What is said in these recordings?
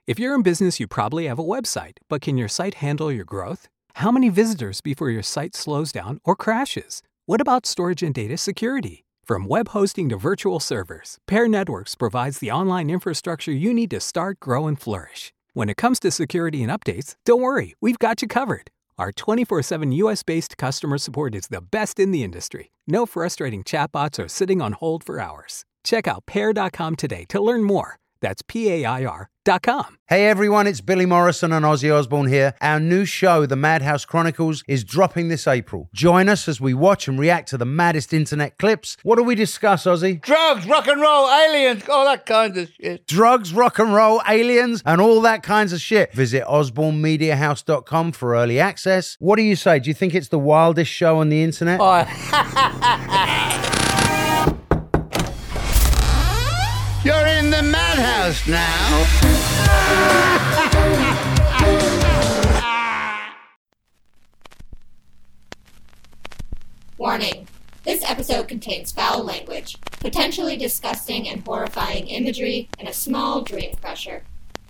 If you're in business, you probably have a website, but can your site handle your growth? How many visitors before your site slows down or crashes? What about storage and data security? From web hosting to virtual servers, Pair Networks provides the online infrastructure you need to start, grow, and flourish. When it comes to security and updates, don't worry, we've got you covered. Our 24/7 US-based customer support is the best in the industry. No frustrating chatbots or sitting on hold for hours. Check out Pair.com today to learn more. That's PAIR.com. Hey everyone, it's Billy Morrison and Ozzy Osbourne here. Our new show, The Madhouse Chronicles, is dropping this April. Join us as we watch and react to the maddest internet clips. What do we discuss, Ozzy? Drugs, rock and roll, aliens, all that kind of shit. Drugs, rock and roll, aliens, and all that kinds of shit. Visit osbornemediahouse.com for early access. What do you say? Do you think it's the wildest show on the internet? You're in the madhouse now. Warning. This episode contains foul language, potentially disgusting and horrifying imagery, and a small dream crusher.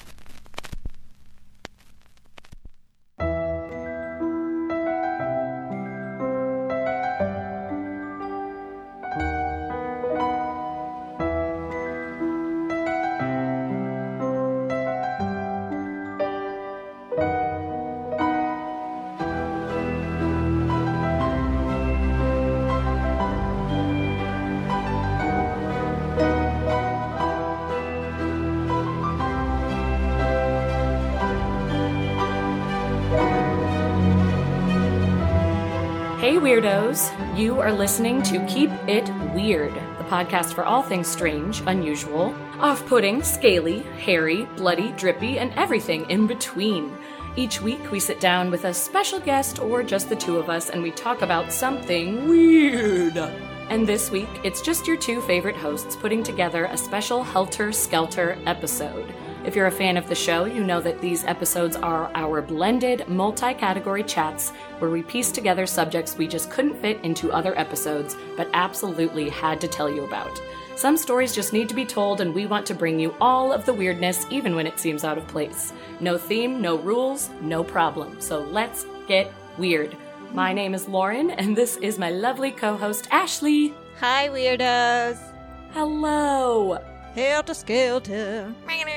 Hey Weirdos! You are listening to Keep It Weird, the podcast for all things strange, unusual, off-putting, scaly, hairy, bloody, drippy, and everything in between. Each week we sit down with a special guest or just the two of us and we talk about something weird. And this week, it's just your two favorite hosts putting together a special Helter Skelter episode. If you're a fan of the show, you know that these episodes are our blended, multi-category chats where we piece together subjects we just couldn't fit into other episodes, but absolutely had to tell you about. Some stories just need to be told, and we want to bring you all of the weirdness, even when it seems out of place. No theme, no rules, no problem. So let's get weird. My name is Lauren, and this is my lovely co-host, Ashley. Hi, Weirdos. Hello. Helter Skelter.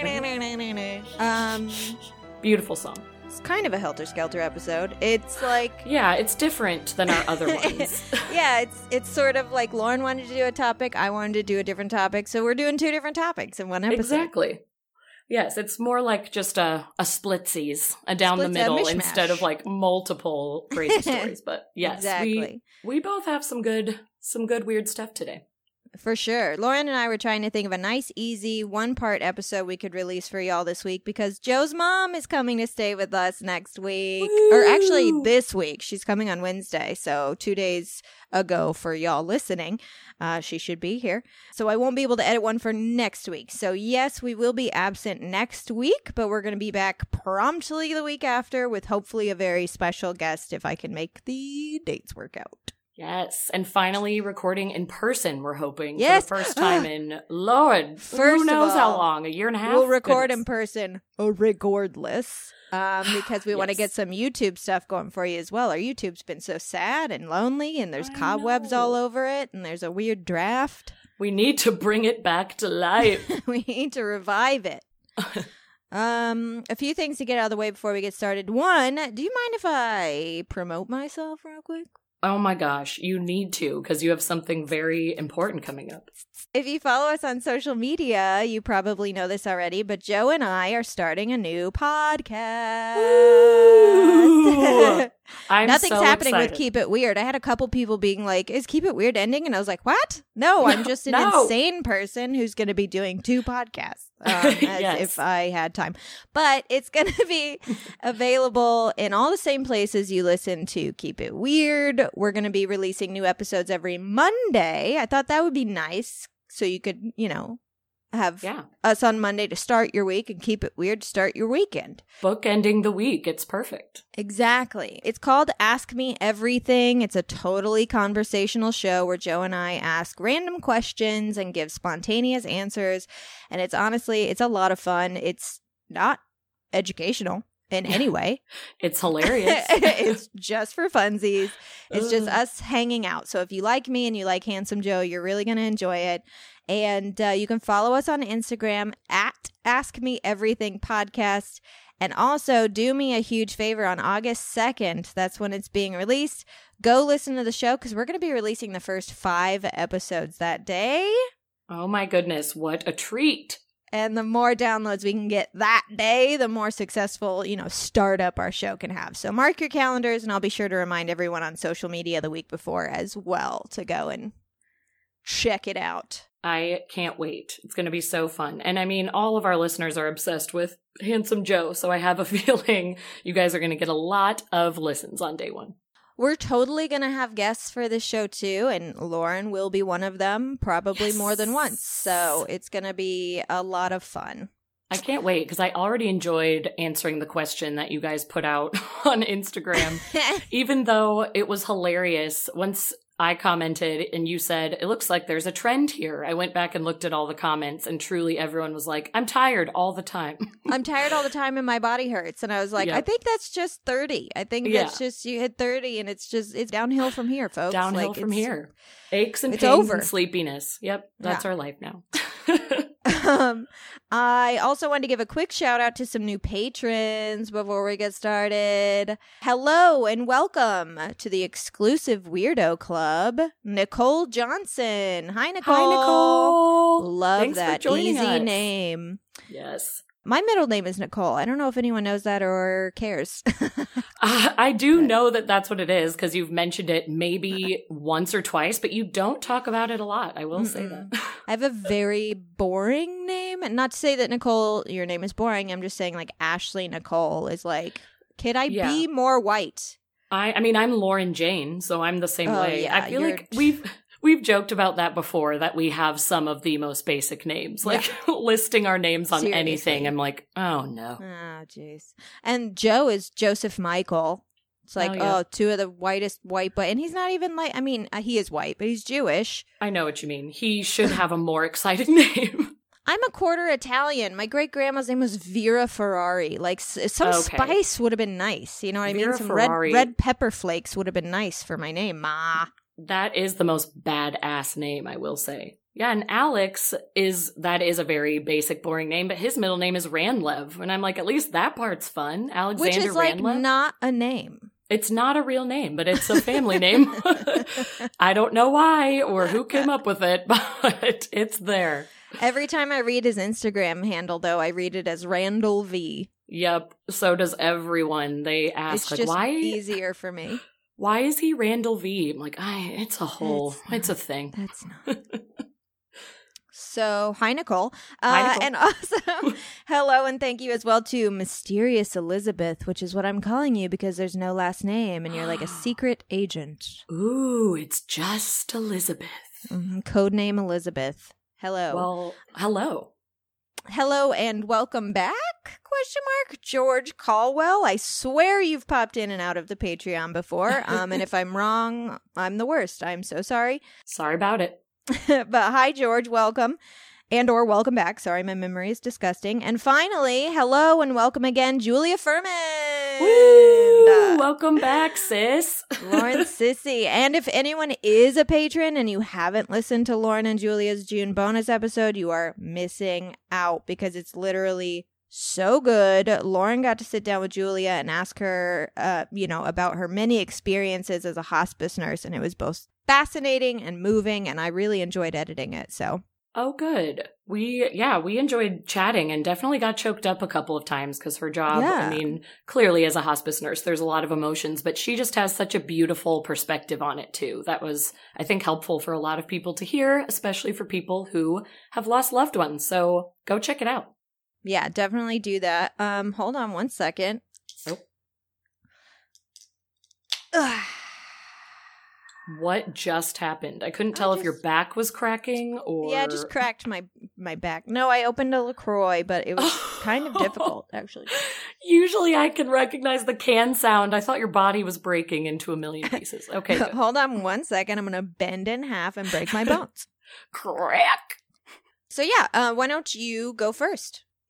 Beautiful song. It's kind of a Helter Skelter episode. It's like... Yeah, it's different than our other ones. Yeah, it's sort of like Lauren wanted to do a topic, I wanted to do a different topic, so we're doing two different topics in one episode. Exactly. Yes, it's more like just a splitsies, a down the middle, instead of like multiple crazy stories. But yes, exactly. we both have some good weird stuff today. For sure. Lauren and I were trying to think of a nice, easy, one-part episode we could release for y'all this week because Joe's mom is coming to stay with us next week. Woo! Or actually this week. She's coming on Wednesday, so 2 days ago for y'all listening. She should be here. So I won't be able to edit one for next week. So yes, we will be absent next week, but we're going to be back promptly the week after with hopefully a very special guest if I can make the dates work out. Yes, and finally recording in person, we're hoping, yes. For the first time in, Lord, who knows how long, a year and a half? We'll record in person regardless, because we want to get some YouTube stuff going for you as well. Our YouTube's been so sad and lonely, and there's cobwebs all over it, and there's a weird draft. We need to bring it back to life. We need to revive it. A few things to get out of the way before we get started. One, do you mind if I promote myself real quick? Oh my gosh, you need to, because you have something very important coming up. If you follow us on social media, you probably know this already, but Joe and I are starting a new podcast. Nothing's happening with Keep It Weird. I had a couple people being like, is Keep It Weird ending? And I was like, what? No, I'm just an insane person who's going to be doing two podcasts. If I had time. But it's going to be available in all the same places you listen to Keep It Weird. We're going to be releasing new episodes every Monday. I thought that would be nice. So you could, have us on Monday to start your week and Keep It Weird to start your weekend. Bookending the week. It's perfect. Exactly. It's called Ask Me Everything. It's a totally conversational show where Joe and I ask random questions and give spontaneous answers. And it's a lot of fun. It's not educational in any way. It's hilarious. It's just for funsies. It's just us hanging out. So if you like me and you like Handsome Joe, you're really going to enjoy it. And you can follow us on Instagram at Ask Me Everything Podcast. And also do me a huge favor on August 2nd. That's when it's being released. Go listen to the show because we're going to be releasing the first 5 episodes that day. Oh my goodness, what a treat. And the more downloads we can get that day, the more successful, startup our show can have. So mark your calendars, and I'll be sure to remind everyone on social media the week before as well to go and check it out. I can't wait. It's going to be so fun. And I mean, all of our listeners are obsessed with Handsome Joe, so I have a feeling you guys are going to get a lot of listens on day 1. We're totally going to have guests for this show, too, and Lauren will be one of them, probably more than once. So it's going to be a lot of fun. I can't wait because I already enjoyed answering the question that you guys put out on Instagram, even though it was hilarious. Once I commented and you said, it looks like there's a trend here. I went back and looked at all the comments and truly everyone was like, I'm tired all the time. I'm tired all the time and my body hurts. And I was like, Yep. I think that's just 30. I think that's just you hit 30 and it's downhill from here, folks. Downhill from here. Aches and it's pains over. and sleepiness. Yep. That's our life now. I also wanted to give a quick shout out to some new patrons before we get started. Hello and welcome to the exclusive Weirdo Club, Nicole Johnson. Hi, Nicole. Hi, Nicole. Love Thanks that for joining easy us. name. Yes. My middle name is Nicole. I don't know if anyone knows that or cares. I do know that that's what it is because you've mentioned it maybe once or twice, but you don't talk about it a lot. I will say that. I have a very boring name. And not to say that, Nicole, your name is boring. I'm just saying, like, Ashley Nicole is like, could I be more white? I mean, I'm Lauren Jane, so I'm the same way. Yeah, I feel like we've joked about that before, that we have some of the most basic names. Like, listing our names on anything, I'm like, oh, no. Oh, jeez. And Joe is Joseph Michael. It's like, two of the whitest white, but and he's not even like, I mean, he is white, but he's Jewish. I know what you mean. He should have a more exciting name. I'm a quarter Italian. My great-grandma's name was Vera Ferrari. Like, some spice would have been nice. You know what I mean? Some red pepper flakes would have been nice for my name. Ma. That is the most badass name, I will say. Yeah, and Alex is a very basic, boring name, but his middle name is Randlev. And I'm like, at least that part's fun. Alexander Which is like Randlev. not a name. It's not a real name, but it's a family name. I don't know why or who came up with it, but it's there. Every time I read his Instagram handle, though, I read it as Randall V. Yep, so does everyone. They ask, it's like, just why? Easier for me. Why is he Randall V? I'm like, it's a thing. That's not. So, hi, Nicole. Hi, Nicole. And also, hello and thank you as well to Mysterious Elizabeth, which is what I'm calling you because there's no last name and you're like a secret agent. Ooh, it's just Elizabeth. Codename Elizabeth. Hello. Well, hello. Hello and welcome back, ? George Caldwell. I swear you've popped in and out of the Patreon before. And if I'm wrong, I'm the worst. I'm so sorry. Sorry about it. But hi, George. Welcome. And or welcome back. Sorry, my memory is disgusting. And finally, hello and welcome again, Julia Furman. Woo! Welcome back, sis. Lauren Sissy. And if anyone is a patron and you haven't listened to Lauren and Julia's June bonus episode, you are missing out because it's literally so good. Lauren got to sit down with Julia and ask her, about her many experiences as a hospice nurse. And it was both fascinating and moving. And I really enjoyed editing it. So. Oh, good. We enjoyed chatting and definitely got choked up a couple of times because her job, I mean, clearly as a hospice nurse, there's a lot of emotions, but she just has such a beautiful perspective on it too. That was, I think, helpful for a lot of people to hear, especially for people who have lost loved ones. So go check it out. Yeah, definitely do that. Hold on one second. Oh. What just happened? I couldn't tell if your back was cracking or... Yeah, I just cracked my back. No, I opened a LaCroix, but it was kind of difficult, actually. Usually I can recognize the can sound. I thought your body was breaking into a million pieces. Okay, good. Hold on one second. I'm going to bend in half and break my bones. Crack! So yeah, why don't you go first?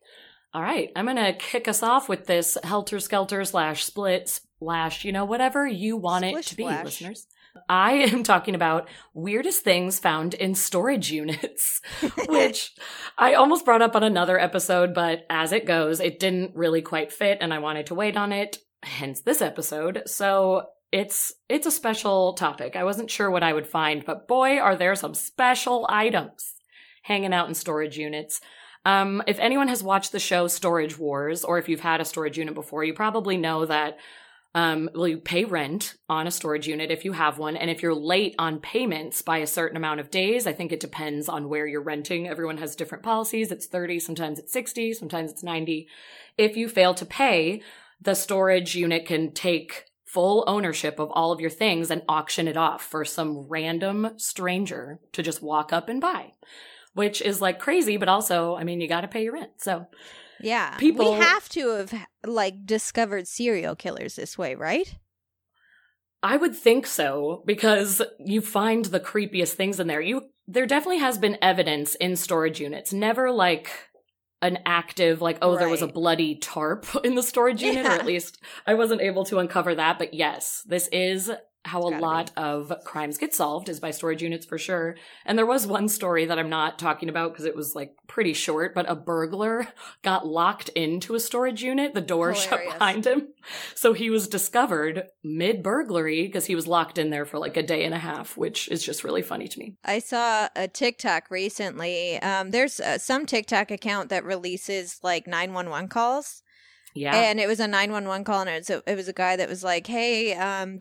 All right, I'm going to kick us off with this helter-skelter / split / whatever you want it to be, listeners. I am talking about weirdest things found in storage units, which I almost brought up on another episode, but as it goes, it didn't really quite fit and I wanted to wait on it, hence this episode. So it's a special topic. I wasn't sure what I would find, but boy, are there some special items hanging out in storage units. If anyone has watched the show Storage Wars, or if you've had a storage unit before, you probably know that you pay rent on a storage unit if you have one. And if you're late on payments by a certain amount of days, I think it depends on where you're renting. Everyone has different policies. It's 30, sometimes it's 60, sometimes it's 90. If you fail to pay, the storage unit can take full ownership of all of your things and auction it off for some random stranger to just walk up and buy, which is like crazy, but also, I mean, you got to pay your rent. So yeah, people, we have to have discovered serial killers this way, right? I would think so, because you find the creepiest things in there. There definitely has been evidence in storage units, never like an active, there was a bloody tarp in the storage unit, or at least I wasn't able to uncover that. But yes, this is how a lot of crimes get solved, is by storage units for sure. And there was one story that I'm not talking about because it was pretty short, but a burglar got locked into a storage unit, the door shut behind him. So he was discovered mid-burglary because he was locked in there for a day and a half, which is just really funny to me. I saw a TikTok recently. There's some TikTok account that releases 911 calls. Yeah. And it was a 911 call, and it was a guy that was like, "Hey, I'm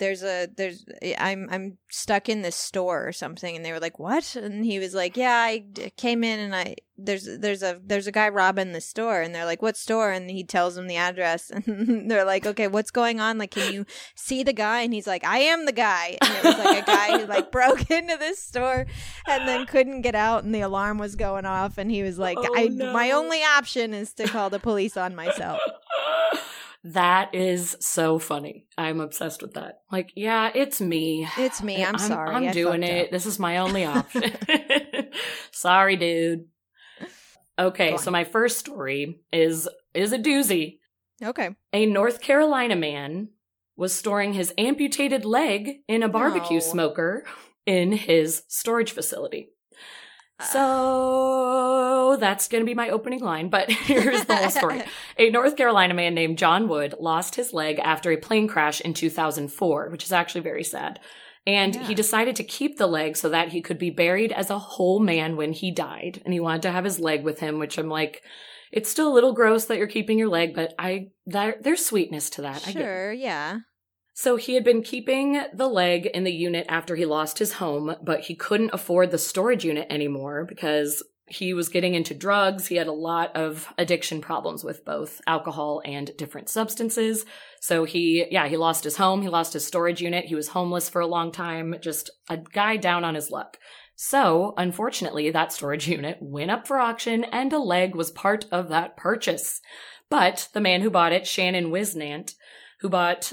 stuck in this store or something," and they were like, "What?" And he was like, "Yeah, I came in and there's a guy robbing the store," and they're like, "What store?" And he tells them the address, and they're like, "Okay, what's going on? Can you see the guy?" And he's like, "I am the guy." And it was a guy who broke into this store and then couldn't get out, and the alarm was going off, and he was like, "My only option is to call the police on myself." That is so funny. I'm obsessed with that. Yeah, it's me. It's me. I'm sorry. I'm doing it. Up. This is my only option. Sorry, dude. Okay, so my first story is a doozy. Okay. A North Carolina man was storing his amputated leg in a barbecue smoker in his storage facility. So that's going to be my opening line, but here's the whole story. A North Carolina man named John Wood lost his leg after a plane crash in 2004, which is actually very sad. And he decided to keep the leg so that he could be buried as a whole man when he died. And he wanted to have his leg with him, which I'm like, it's still a little gross that you're keeping your leg, but there's sweetness to that. Sure, yeah. So he had been keeping the leg in the unit after he lost his home, but he couldn't afford the storage unit anymore because he was getting into drugs. He had a lot of addiction problems with both alcohol and different substances. So he lost his home. He lost his storage unit. He was homeless for a long time, just a guy down on his luck. So unfortunately, that storage unit went up for auction and a leg was part of that purchase. But the man who bought it, Shannon Wisnant, who bought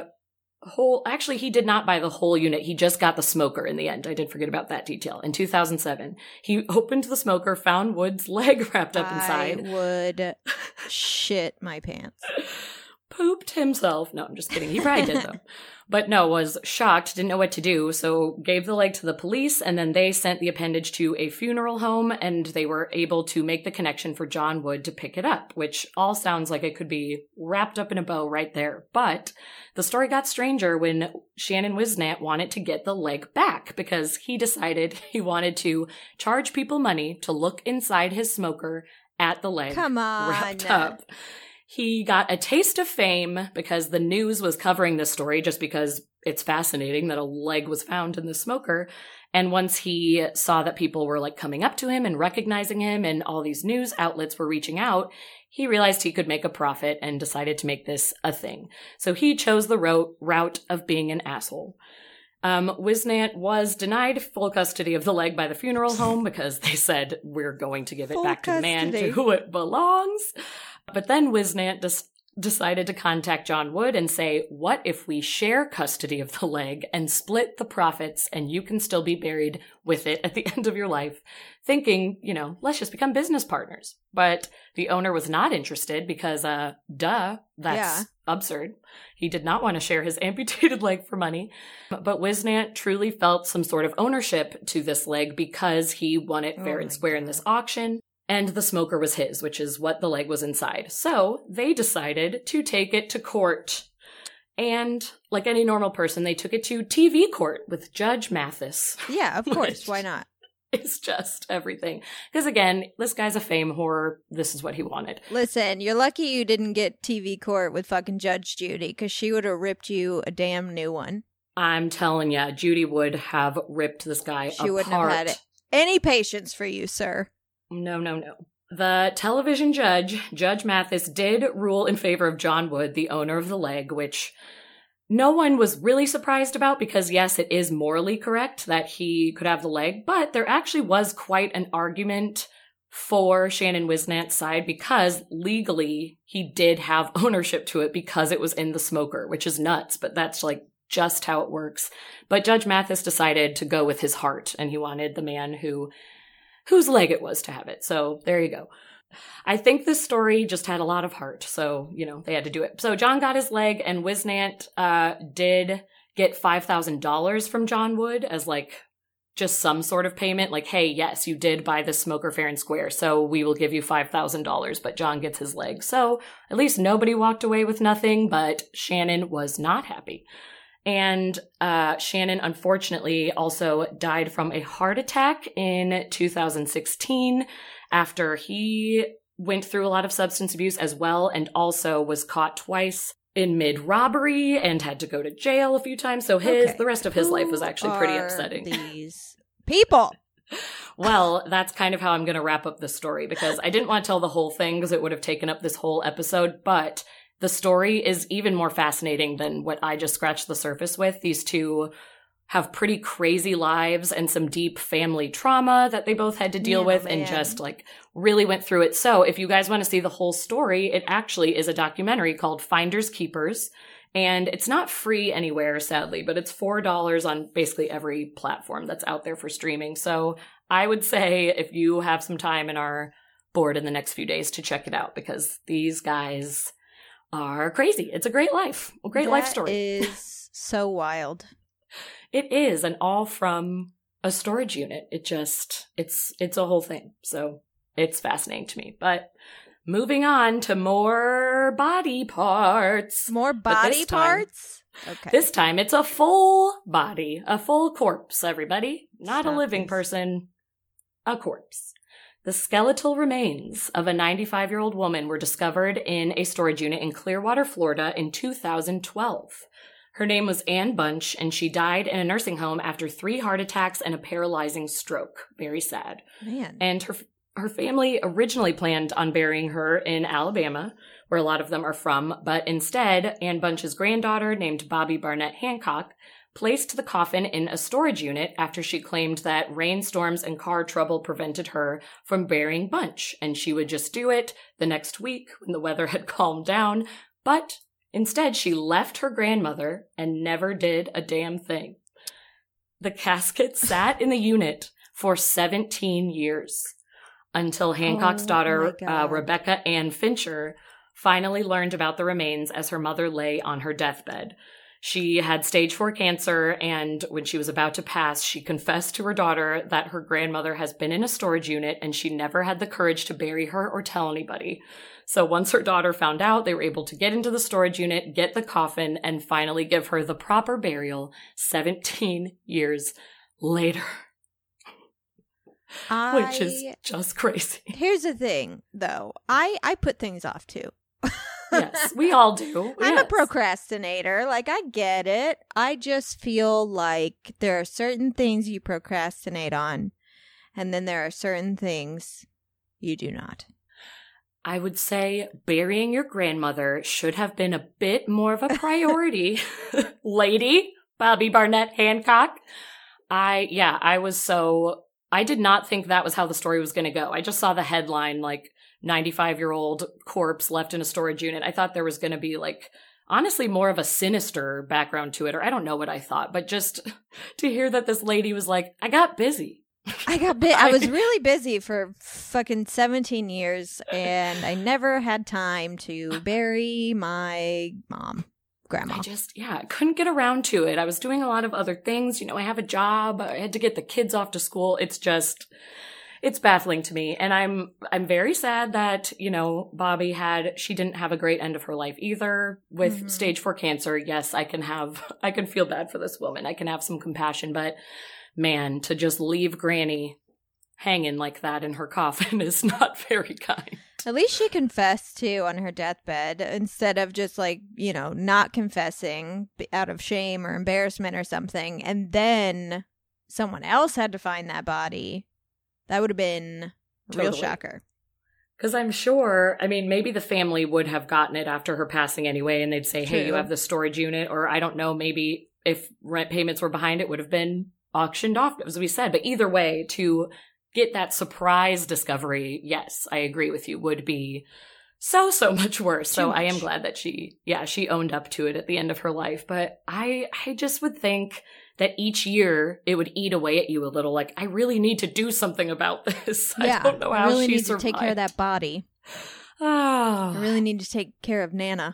he did not buy the whole unit. He just got the smoker in the end. I did forget about that detail. In 2007, he opened the smoker, found Wood's leg wrapped up inside. I would shit my pants. Pooped himself. No, I'm just kidding. He probably did, though. But no, was shocked, didn't know what to do, so gave the leg to the police, and then they sent the appendage to a funeral home, and they were able to make the connection for John Wood to pick it up, which all sounds like it could be wrapped up in a bow right there. But the story got stranger when Shannon Wisnant wanted to get the leg back because he decided he wanted to charge people money to look inside his smoker at the leg wrapped up. He got a taste of fame because the news was covering this story just because it's fascinating that a leg was found in the smoker. And once he saw that people were coming up to him and recognizing him and all these news outlets were reaching out, he realized he could make a profit and decided to make this a thing. So he chose the route of being an asshole. Wisnant was denied full custody of the leg by the funeral home because they said, we're going to give it back to the man to who it belongs. But then Wisnant just decided to contact John Wood and say, what if we share custody of the leg and split the profits and you can still be buried with it at the end of your life? Thinking, let's just become business partners. But the owner was not interested because, that's absurd. He did not want to share his amputated leg for money. But Wisnant truly felt some sort of ownership to this leg because he won it fair and square in this auction. And the smoker was his, which is what the leg was inside. So they decided to take it to court. And like any normal person, they took it to TV court with Judge Mathis. Yeah, of course. Why not? It's just everything. Because again, this guy's a fame whore. This is what he wanted. Listen, you're lucky you didn't get TV court with fucking Judge Judy, because she would have ripped you a damn new one. I'm telling ya, Judy would have ripped this guy apart. She wouldn't have had any patience for you, sir. No. The television judge, Judge Mathis, did rule in favor of John Wood, the owner of the leg, which no one was really surprised about because, yes, it is morally correct that he could have the leg, but there actually was quite an argument for Shannon Wisnant's side because legally he did have ownership to it because it was in the smoker, which is nuts, but that's like just how it works. But Judge Mathis decided to go with his heart, and he wanted the man whose leg it was to have it. So there you go. I think this story just had a lot of heart, so, they had to do it. So John got his leg, and Wisnant did get $5,000 from John Wood as, just some sort of payment. Like, hey, yes, you did buy this smoker fair and square, so we will give you $5,000, but John gets his leg. So at least nobody walked away with nothing, but Shannon was not happy. And Shannon, unfortunately, also died from a heart attack in 2016 after he went through a lot of substance abuse as well, and also was caught twice in mid-robbery and had to go to jail a few times. So the rest of his life was actually pretty upsetting. These people. Well, that's kind of how I'm going to wrap up the story, because I didn't want to tell the whole thing because it would have taken up this whole episode, but the story is even more fascinating than what I just scratched the surface with. These two have pretty crazy lives and some deep family trauma that they both had to deal with and just really went through it. So if you guys want to see the whole story, it actually is a documentary called Finders Keepers. And it's not free anywhere, sadly, but it's $4 on basically every platform that's out there for streaming. So I would say if you have some time and are bored in the next few days to check it out, because these guys are crazy. It's a great life. A great life story. That is so wild. It is, and all from a storage unit. It's a whole thing. So it's fascinating to me. But moving on to more body parts. More body parts? Okay. This time it's a full body, a full corpse, everybody. Not a living person, a corpse. The skeletal remains of a 95-year-old woman were discovered in a storage unit in Clearwater, Florida in 2012. Her name was Ann Bunch, and she died in a nursing home after 3 heart attacks and a paralyzing stroke. Very sad. Man. And her family originally planned on burying her in Alabama, where a lot of them are from, but instead, Ann Bunch's granddaughter, named Bobby Barnett Hancock, placed the coffin in a storage unit after she claimed that rainstorms and car trouble prevented her from burying Bunch, and she would just do it the next week when the weather had calmed down. But instead, she left her grandmother and never did a damn thing. The casket sat in the unit for 17 years until Hancock's daughter, Rebecca Ann Fincher, finally learned about the remains as her mother lay on her deathbed. She had stage 4 cancer, and when she was about to pass, she confessed to her daughter that her grandmother has been in a storage unit and she never had the courage to bury her or tell anybody. So once her daughter found out, they were able to get into the storage unit, get the coffin, and finally give her the proper burial 17 years later. Which is just crazy. Here's the thing, though. I put things off, too. Yes, we all do. I'm a procrastinator. I get it. I just feel like there are certain things you procrastinate on, and then there are certain things you do not. I would say burying your grandmother should have been a bit more of a priority. Lady Bobby Barnett Hancock. I did not think that was how the story was going to go. I just saw the headline, 95-year-old corpse left in a storage unit. I thought there was going to be like, honestly, more of a sinister background to it, or I don't know what I thought, but just to hear that this lady was like, I got busy. I was really busy for fucking 17 years, and I never had time to bury my grandma. I couldn't get around to it. I was doing a lot of other things. You know, I have a job. I had to get the kids off to school. It's baffling to me. And I'm very sad that, you know, Bobby she didn't have a great end of her life either with stage 4 cancer. Yes, I can feel bad for this woman. I can have some compassion, but man, to just leave Granny hanging like that in her coffin is not very kind. At least she confessed too on her deathbed instead of just like, you know, not confessing out of shame or embarrassment or something. And then someone else had to find that body. That would have been a real shocker. Because I'm sure, I mean, maybe the family would have gotten it after her passing anyway, and they'd say, hey, you have the storage unit, or I don't know, maybe if rent payments were behind it, would have been auctioned off, as we said. But either way, to get that surprise discovery, yes, I agree with you, would be so much worse. So I am glad that she owned up to it at the end of her life. But I just would think that each year it would eat away at you a little. Like, I really need to do something about this. Yeah, I don't know how I really she need survived. to take care of that body. Oh. I really need to take care of Nana.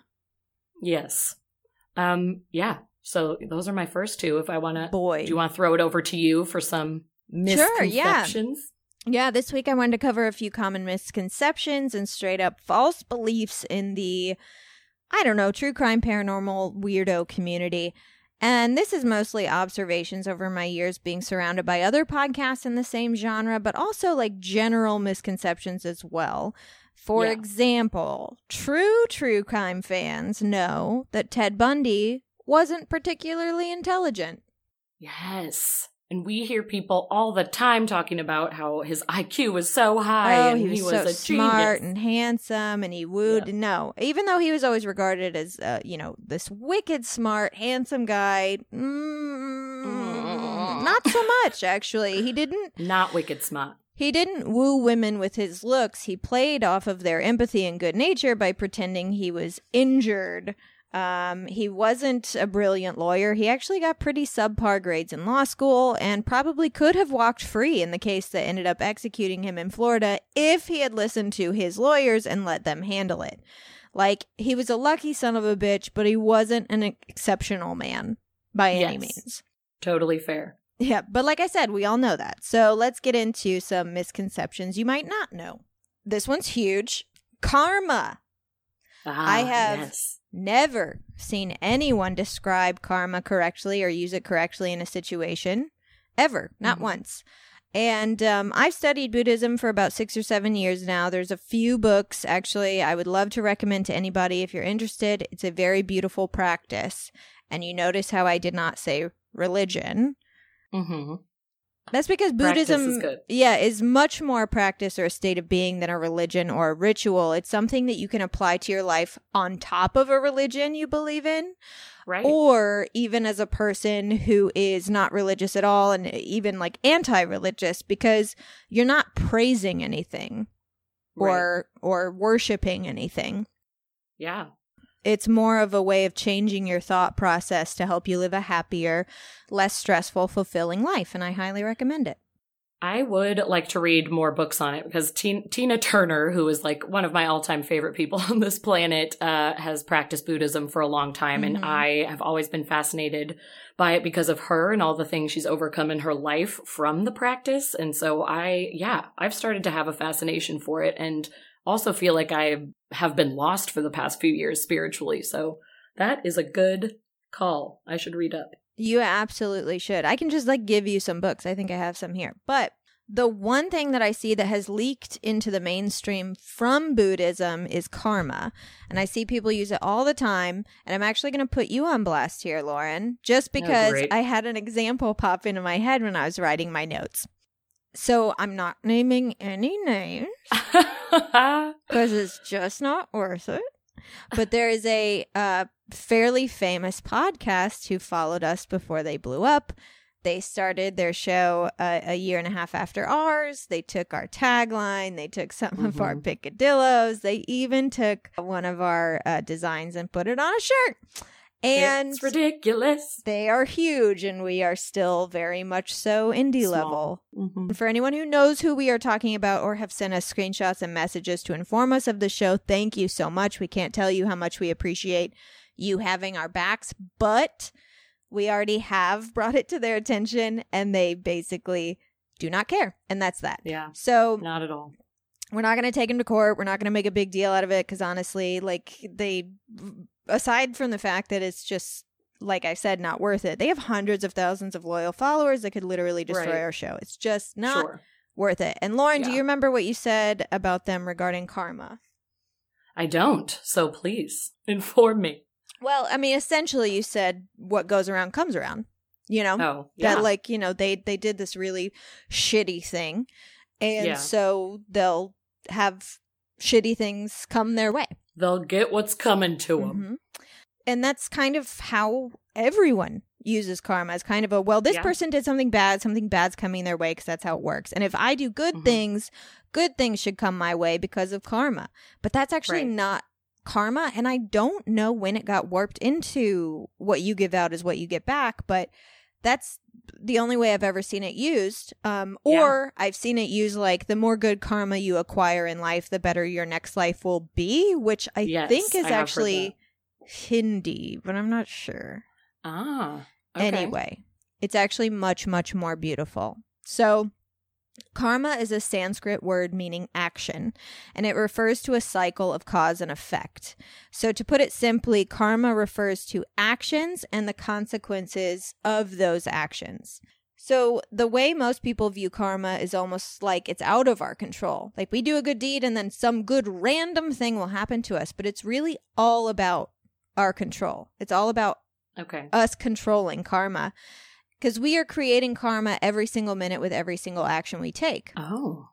Yes. Yeah. So those are my first two. If I want to, do you want to throw it over to you for some misconceptions? Sure, yeah, this week I wanted to cover a few common misconceptions and straight up false beliefs in the, I don't know, true crime, paranormal, weirdo community. And this is mostly observations over my years being surrounded by other podcasts in the same genre, but also like general misconceptions as well. For example, true crime fans know that Ted Bundy wasn't particularly intelligent. Yes. And we hear people all the time talking about how his IQ was so high and he was so a smart genius. And handsome and he wooed. Yeah. No, even though he was always regarded as, this wicked smart, handsome guy. Not so much, actually. He didn't. Not wicked smart. He didn't woo women with his looks. He played off of their empathy and good nature by pretending he was injured. He wasn't a brilliant lawyer. He actually got pretty subpar grades in law school and probably could have walked free in the case that ended up executing him in Florida if he had listened to his lawyers and let them handle it. Like, he was a lucky son of a bitch, but he wasn't an exceptional man by any means. Totally fair. Yeah, but like I said, we all know that. So let's get into some misconceptions you might not know. This one's huge. Karma. I have never seen anyone describe karma correctly or use it correctly in a situation. Ever. Not once. And I've studied Buddhism for about 6 or 7 years now. There's a few books, actually, I would love to recommend to anybody if you're interested. It's a very beautiful practice. And you notice how I did not say religion. Mm-hmm. That's because Buddhism is much more a practice or a state of being than a religion or a ritual. It's something that you can apply to your life on top of a religion you believe in. Right. Or even as a person who is not religious at all and even like anti-religious, because you're not praising anything or worshiping anything. Yeah. It's more of a way of changing your thought process to help you live a happier, less stressful, fulfilling life, and I highly recommend it. I would like to read more books on it because Tina Turner, who is like one of my all-time favorite people on this planet, has practiced Buddhism for a long time, and I have always been fascinated by it because of her and all the things she's overcome in her life from the practice, and so I've started to have a fascination for it, and also feel like I have been lost for the past few years spiritually. So that is a good call. I should read up. You absolutely should. I can just give you some books. I think I have some here. But the one thing that I see that has leaked into the mainstream from Buddhism is karma. And I see people use it all the time. And I'm actually going to put you on blast here, Lauren, just because I had an example pop into my head when I was writing my notes. So I'm not naming any names because it's just not worth it. But there is a fairly famous podcast who followed us before they blew up They started their show a year and a half after ours. They took our tagline. They took some of our picadillos. They even took one of our designs and put it on a shirt. And it's ridiculous. They are huge, and we are still very much so indie level. For anyone who knows who we are talking about or have sent us screenshots and messages to inform us of the show, thank you so much. We can't tell you how much we appreciate you having our backs, but we already have brought it to their attention, and they basically do not care, and that's that. Yeah. So not at all. We're not going to take them to court. We're not going to make a big deal out of it because honestly, like aside from the fact that it's just, like I said, not worth it. They have hundreds of thousands of loyal followers that could literally destroy our show. It's just not worth it. And Lauren, do you remember what you said about them regarding karma? I don't. So please inform me. Well, I mean, essentially you said what goes around comes around, you know? Oh, yeah. That like, you know, they did this really shitty thing. And so they'll have shitty things come their way. They'll get what's coming to them. And that's kind of how everyone uses karma as kind of a, well, this person did something bad's coming their way because that's how it works. And if I do good things should come my way because of karma. But that's actually not karma. And I don't know when it got warped into what you give out is what you get back. But that's the only way I've ever seen it used. Or I've seen it used like the more good karma you acquire in life, the better your next life will be, which I think is actually Hindi, but I'm not sure. Ah, okay. Anyway, it's actually much, much more beautiful. So karma is a Sanskrit word meaning action, and it refers to a cycle of cause and effect. So to put it simply, karma refers to actions and the consequences of those actions. So the way most people view karma is almost like it's out of our control. Like we do a good deed and then some good random thing will happen to us, but it's really all about our control. It's all about us controlling karma. Because we are creating karma every single minute with every single action we take. Oh.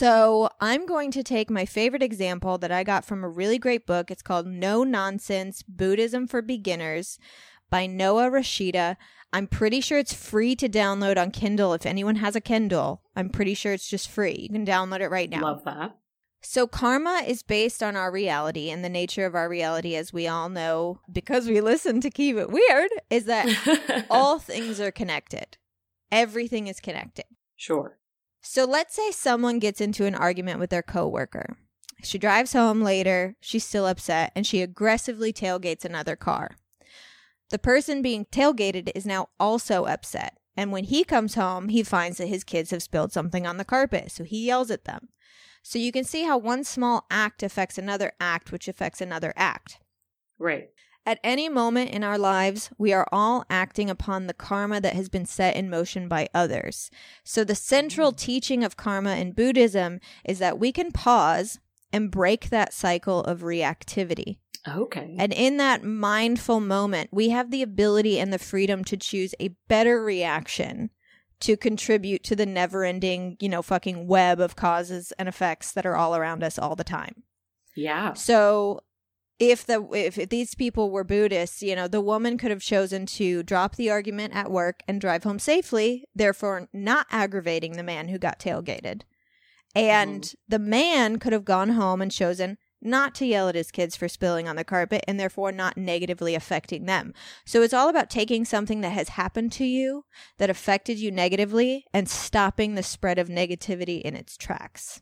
So I'm going to take my favorite example that I got from a really great book. It's called No Nonsense, Buddhism for Beginners by Noah Rashida. I'm pretty sure it's free to download on Kindle. If anyone has a Kindle, I'm pretty sure it's just free. You can download it right now. Love that. So karma is based on our reality, and the nature of our reality, as we all know, because we listen to Keep It Weird, is that all things are connected. Everything is connected. Sure. So let's say someone gets into an argument with their coworker. She drives home later, she's still upset, and she aggressively tailgates another car. The person being tailgated is now also upset, and when he comes home, he finds that his kids have spilled something on the carpet, so he yells at them. So you can see how one small act affects another act, which affects another act. Right. At any moment in our lives, we are all acting upon the karma that has been set in motion by others. So the central teaching of karma in Buddhism is that we can pause and break that cycle of reactivity. Okay. And in that mindful moment, we have the ability and the freedom to choose a better reaction to contribute to the never-ending, fucking web of causes and effects that are all around us all the time. Yeah. So if these people were Buddhists, the woman could have chosen to drop the argument at work and drive home safely, therefore not aggravating the man who got tailgated. And the man could have gone home and chosen not to yell at his kids for spilling on the carpet and therefore not negatively affecting them. So it's all about taking something that has happened to you that affected you negatively and stopping the spread of negativity in its tracks.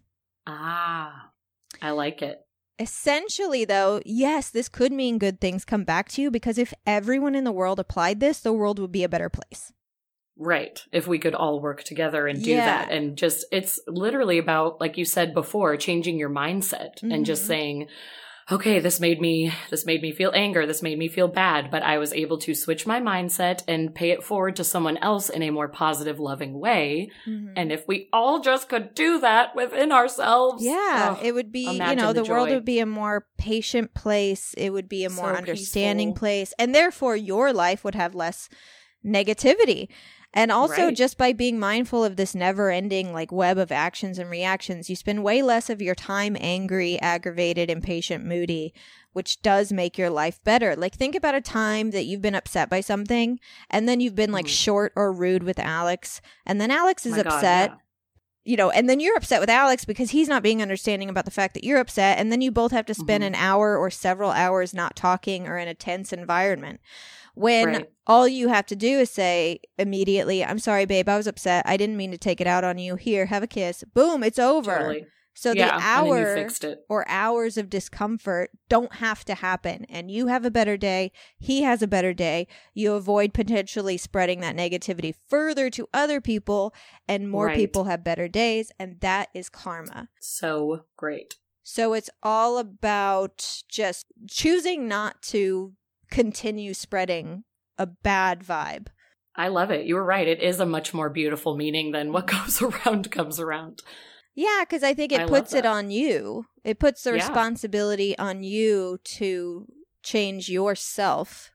Ah, I like it. Essentially, though, yes, this could mean good things come back to you because if everyone in the world applied this, the world would be a better place. Right. If we could all work together and do that. And just, it's literally about, like you said before, changing your mindset and just saying, okay, this made me feel anger. This made me feel bad, but I was able to switch my mindset and pay it forward to someone else in a more positive, loving way. And if we all just could do that within ourselves. Yeah, it would be, the world would be a more patient place. It would be a more understanding place. And therefore your life would have less negativity. And also Right. just by being mindful of this never ending like web of actions and reactions, you spend way less of your time angry, aggravated, impatient, moody, which does make your life better. Like think about a time that you've been upset by something and then you've been like short or rude with Alex, and then Alex is My God, upset. yeah. You know, and then you're upset with Alex because he's not being understanding about the fact that you're upset. And then you both have to spend an hour or several hours not talking or in a tense environment. When Right. all you have to do is say immediately, I'm sorry, babe, I was upset. I didn't mean to take it out on you. Here, have a kiss. Boom, it's over. Totally. So Yeah, the and then you hour fixed it. or hours of discomfort don't have to happen. And you have a better day. He has a better day. You avoid potentially spreading that negativity further to other people, and more Right. people have better days. And that is karma. So great. So it's all about just choosing not to continue spreading a bad vibe. I love it. You were right. It is a much more beautiful meaning than what goes around comes around. Yeah, because I think I it love puts it that. on you. It puts the Yeah. responsibility on you to change yourself,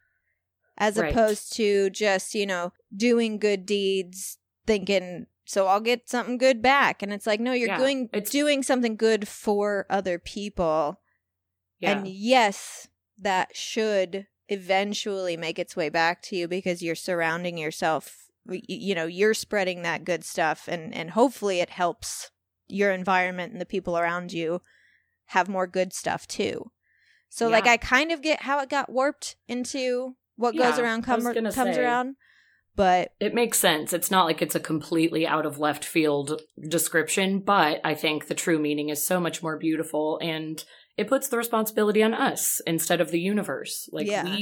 as Right. opposed to just, you know, doing good deeds, thinking, so I'll get something good back. And it's like, no, you're Yeah, doing something good for other people. Yeah. And yes, that should eventually make its way back to you because you're surrounding yourself, you know, you're spreading that good stuff, and hopefully it helps your environment and the people around you have more good stuff too. So like Yeah. I kind of get how it got warped into what goes Yeah, around I was comes gonna say. around, but It makes sense. It's not like it's a completely out of left field description, but I think the true meaning is so much more beautiful, and it puts the responsibility on us instead of the universe. Like Yeah.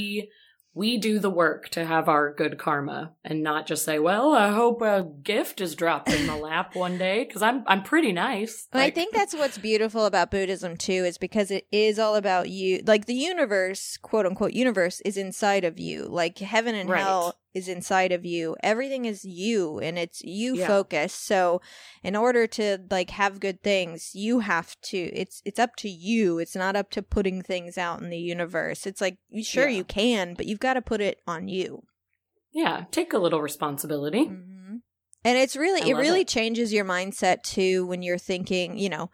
we do the work to have our good karma, and not just say, well, I hope a gift is dropped in my lap one day because I'm pretty nice. And I Like, think that's what's beautiful about Buddhism too, is because it is all about you. Like the universe, quote unquote, universe is inside of you. Like heaven and Right. hell is inside of you. Everything is you, and it's you Yeah. focused. So in order to like have good things, you have to, it's up to you. It's not up to putting things out in the universe. It's like, sure Yeah. you can, but you've got to put it on you. yeah, take a little responsibility. Mm-hmm. And it's really, I it love really it. changes your mindset too when you're thinking, you know,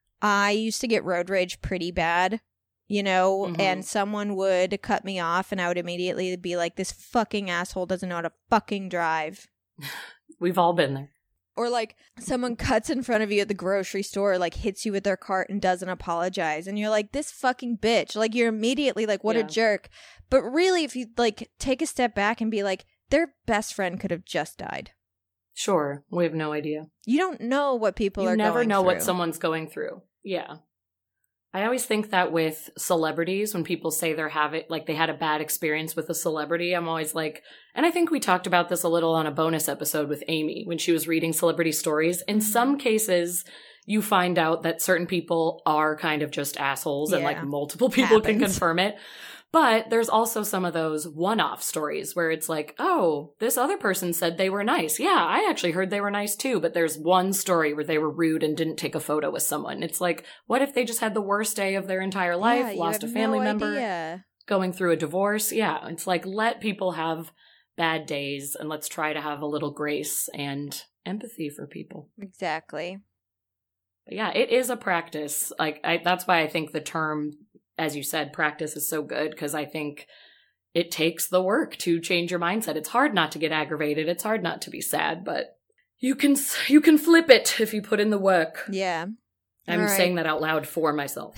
I used to get road rage pretty bad, you know, Mhm. and someone would cut me off and I would immediately be like, this fucking asshole doesn't know how to fucking drive. We've all been there. Or like someone cuts in front of you at the grocery store, like hits you with their cart and doesn't apologize. And you're like, this fucking bitch. Like you're immediately like, what a Yeah. jerk. But really, if you like take a step back and be like, their best friend could have just died. Sure, we have no idea. You don't know what people are You going never know what through. someone's going through. Yeah. I always think that with celebrities, when people say they had a bad experience with a celebrity, I'm always like, and I think we talked about this a little on a bonus episode with Amy when she was reading celebrity stories. In some cases, you find out that certain people are kind of just assholes, and like Yeah. multiple people can Happens. confirm it. But there's also some of those one-off stories where it's like, oh, this other person said they were nice. Yeah, I actually heard they were nice too. But there's one story where they were rude and didn't take a photo with someone. It's like, what if they just had the worst day of their entire life, Yeah, you lost a have family no member, idea. going through a divorce? Yeah, it's like, let people have bad days, and let's try to have a little grace and empathy for people. Exactly. But yeah, it is a practice. That's why I think the term, as you said, practice is so good, because I think it takes the work to change your mindset. It's hard not to get aggravated. It's hard not to be sad, but you can flip it if you put in the work. Yeah. I'm All right. saying that out loud for myself.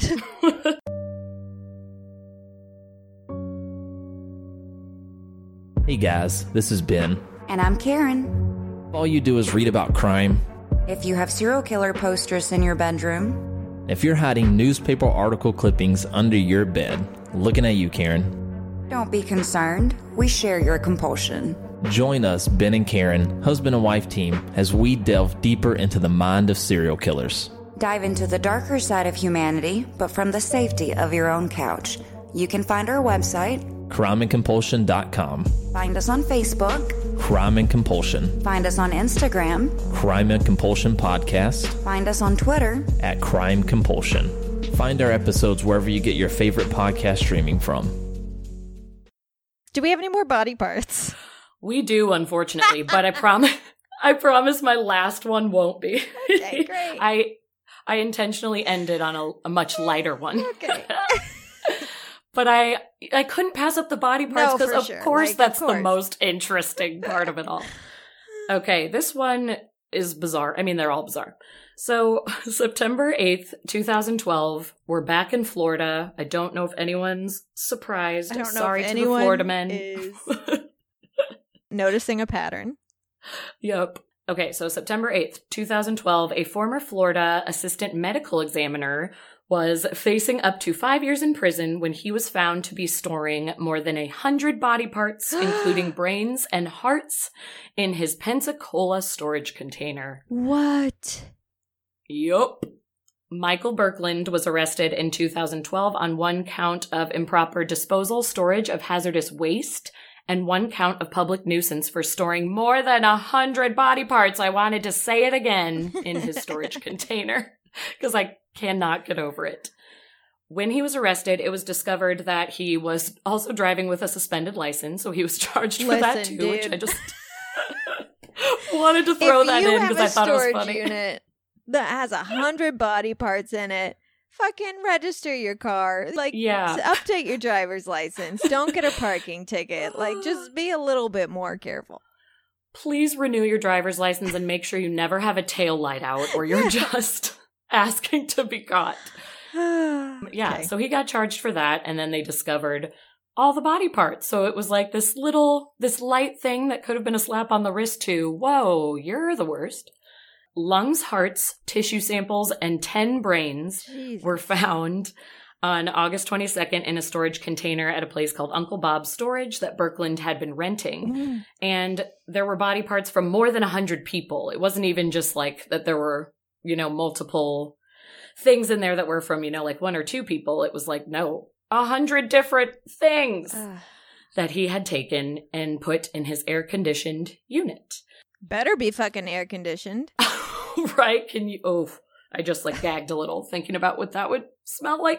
Hey guys, this is Ben. And I'm Karen. All you do is read about crime. If you have serial killer posters in your bedroom, If you're hiding newspaper article clippings under your bed, looking at you, Karen. don't be concerned. We share your compulsion. Join us, Ben and Karen, husband and wife team, as we delve deeper into the mind of serial killers. Dive into the darker side of humanity, but from the safety of your own couch. You can find our website, crimeandcompulsion.com. find us on Facebook, Crime and Compulsion. find us on Instagram, Crime and Compulsion Podcast find us on Twitter. at Crime Compulsion. Find our episodes wherever you get your favorite podcast streaming from. Do we have any more body parts? We do, unfortunately, but I promise my last one won't be. Okay, great. I intentionally ended on a much lighter one. Okay. But I couldn't pass up the body parts because, of course, that's the most interesting part of it all. Okay, this one is bizarre. I mean, they're all bizarre. So, September 8th, 2012, we're back in Florida. I don't know if anyone's surprised. I don't know Sorry if to the anyone Florida men. is noticing a pattern. Yep. Okay, so September 8th, 2012, a former Florida assistant medical examiner was facing up to 5 years in prison when he was found to be storing more than 100 body parts, including brains and hearts, in his Pensacola storage container. What? Yup. Michael Berkland was arrested in 2012 on one count of improper disposal, storage of hazardous waste, and one count of public nuisance for storing more than 100 body parts. I wanted to say it again in his storage container because I cannot get over it. When he was arrested, it was discovered that he was also driving with a suspended license, so he was charged for that too, dude. which I just wanted to throw that in because I thought it was funny. If you have a storage unit that has 100 body parts in it, fucking register your car. Like, update your driver's license. Don't get a parking ticket. Like, just be a little bit more careful. Please renew your driver's license and make sure you never have a tail light out or you're just asking to be caught. Okay. So he got charged for that, and then they discovered all the body parts. So it was like this light thing that could have been a slap on the wrist to, whoa, you're the worst. Lungs, hearts, tissue samples, and 10 brains were found on August 22nd in a storage container at a place called Uncle Bob's Storage that Berkland had been renting. And there were body parts from more than 100 people. It wasn't even just like that there were, multiple things in there that were from, like 1 or 2 people. It was like, no, 100 different things that he had taken and put in his air-conditioned unit. Better be fucking air-conditioned. Right? I just gagged a little thinking about what that would smell like.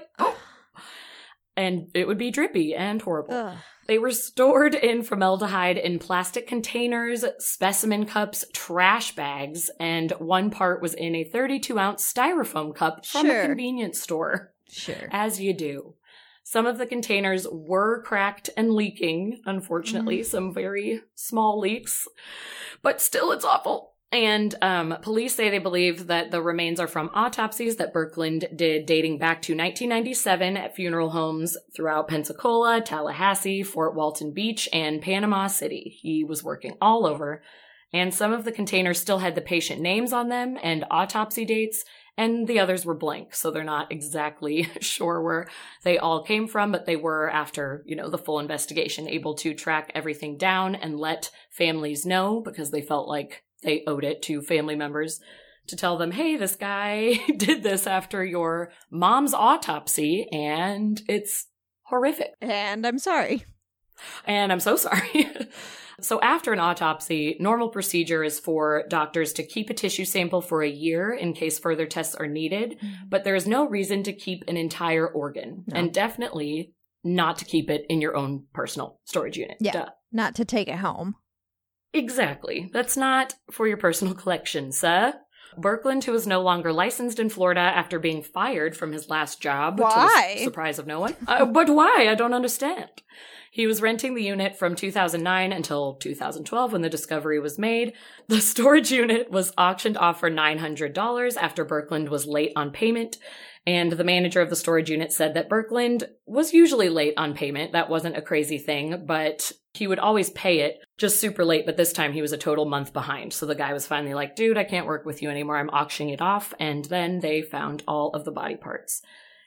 And it would be drippy and horrible. Ugh. They were stored in formaldehyde in plastic containers, specimen cups, trash bags, and one part was in a 32-ounce styrofoam cup from a convenience store. Sure. As you do. Some of the containers were cracked and leaking, unfortunately, some very small leaks. But still, it's awful. And police say they believe that the remains are from autopsies that Berkland did dating back to 1997 at funeral homes throughout Pensacola, Tallahassee, Fort Walton Beach, and Panama City. He was working all over. And some of the containers still had the patient names on them and autopsy dates, and the others were blank, so they're not exactly sure where they all came from, but they were, after, the full investigation, able to track everything down and let families know because they felt like they owed it to family members to tell them, hey, this guy did this after your mom's autopsy, and it's horrific. And I'm sorry. And I'm so sorry. So after an autopsy, normal procedure is for doctors to keep a tissue sample for a year in case further tests are needed, but there is no reason to keep an entire organ, and definitely not to keep it in your own personal storage unit. Yeah, Duh. Not to take it home. Exactly. That's not for your personal collection, sir. Berkland, who is no longer licensed in Florida after being fired from his last job. Why? To the surprise of no one. But why? I don't understand. He was renting the unit from 2009 until 2012 when the discovery was made. The storage unit was auctioned off for $900 after Berkland was late on payment. And the manager of the storage unit said that Berkland was usually late on payment. That wasn't a crazy thing, but he would always pay it just super late. But this time he was a total month behind. So the guy was finally like, dude, I can't work with you anymore. I'm auctioning it off. And then they found all of the body parts.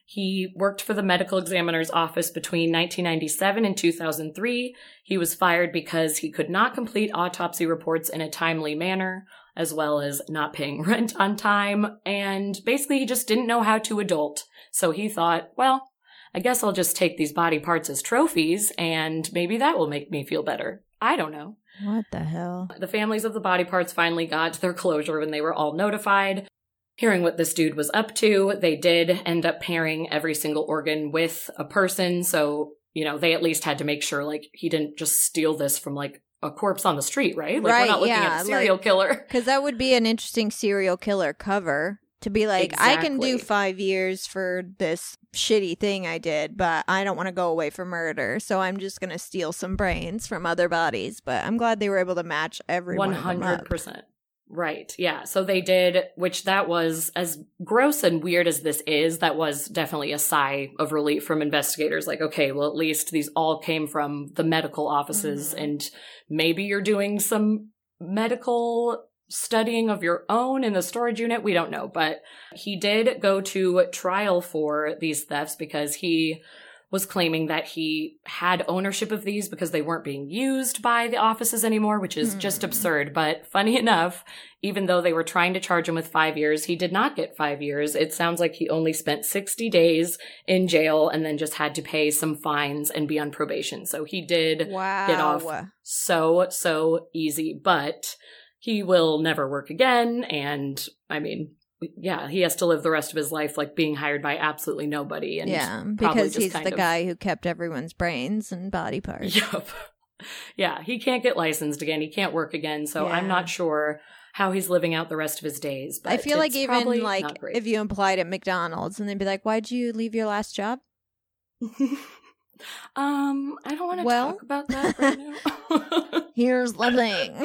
He worked for the medical examiner's office between 1997 and 2003. He was fired because he could not complete autopsy reports in a timely manner, as well as not paying rent on time, and basically he just didn't know how to adult. So he thought, well, I guess I'll just take these body parts as trophies, and maybe that will make me feel better. I don't know. What the hell? The families of the body parts finally got their closure when they were all notified. Hearing what this dude was up to, they did end up pairing every single organ with a person, so, they at least had to make sure, he didn't just steal this from, a corpse on the street, right? Like, Right, we're not looking yeah, at a serial killer. Because that would be an interesting serial killer cover. To be like, I can do Exactly. 5 years for this shitty thing I did, but I don't want to go away for murder. So I'm just going to steal some brains from other bodies. But I'm glad they were able to match every one of them up. 100%. Right. Yeah. So they did, which that was, as gross and weird as this is, that was definitely a sigh of relief from investigators. Like, okay, well, at least these all came from the medical offices, and maybe you're doing some medical studying of your own in the storage unit. We don't know. But he did go to trial for these thefts because he was claiming that he had ownership of these because they weren't being used by the offices anymore, which is just absurd. But funny enough, even though they were trying to charge him with 5 years, he did not get 5 years. It sounds like he only spent 60 days in jail and then just had to pay some fines and be on probation. So he did get off so easy, but he will never work again. And I mean, yeah, he has to live the rest of his life like being hired by absolutely nobody. And Yeah, probably because just he's kind the of- guy who kept everyone's brains and body parts. Yup. Yeah, he can't get licensed again. He can't work again. So I'm not sure how he's living out the rest of his days. But I feel like it's even probably like not great. if you applied at McDonald's and they'd be like, "Why'd you leave your last job?" I don't want to Well- talk about that right now. Here's the thing.